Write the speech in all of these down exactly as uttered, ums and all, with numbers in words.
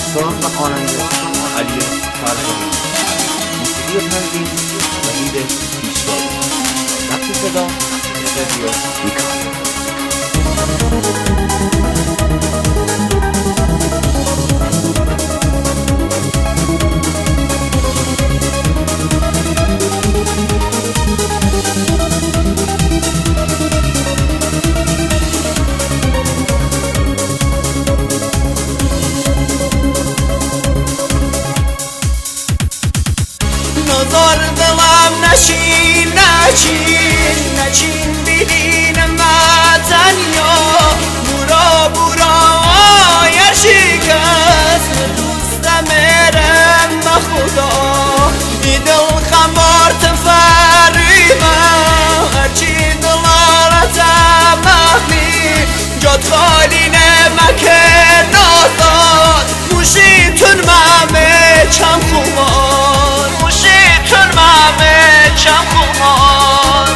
ساز و خواننده علی فرزانه، موسیقی و تنظیم وحید پیشوایی، ضبط صدا استودیو میکان. نظر دلم نشین نچین نچین بیدین متنیا برا برا یر شکست دوست میرم بخدا ای دل خمار تفریبه هرچی دلارت مخمی جد خالی نمکه نازد موشی تون ممه چم خمار موشیتون ممه چم خمار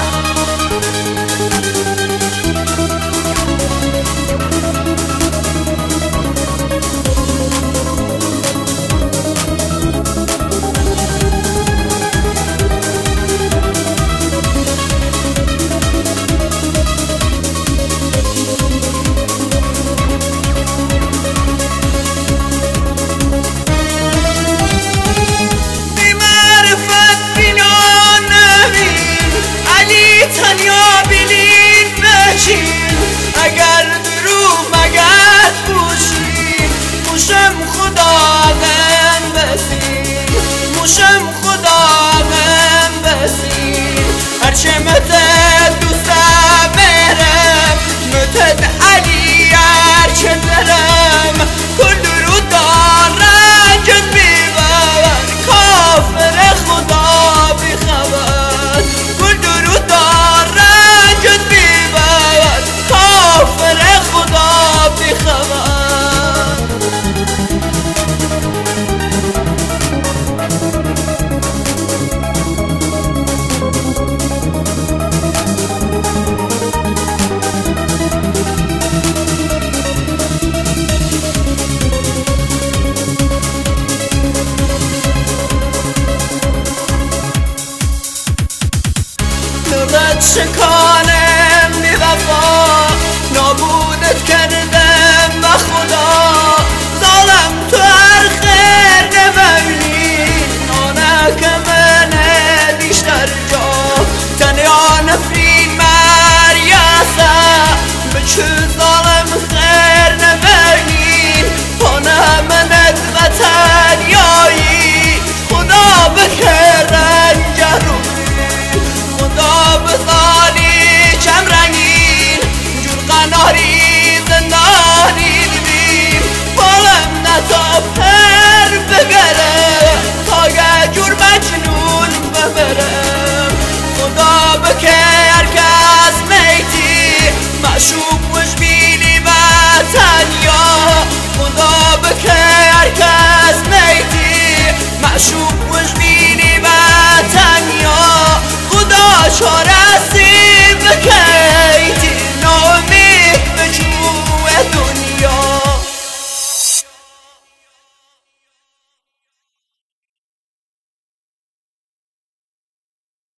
اگر درو مگت بوشی موشم خدا غم بسی موشم خدا غم بسی هرچه متد دوستم میرم متد علی هرچه درم کل درو دارن جد بیبر کافر خدا بیخبر کل درو دارن جد بیبر کافر خدا بیخبر دلت شکانم بی وفا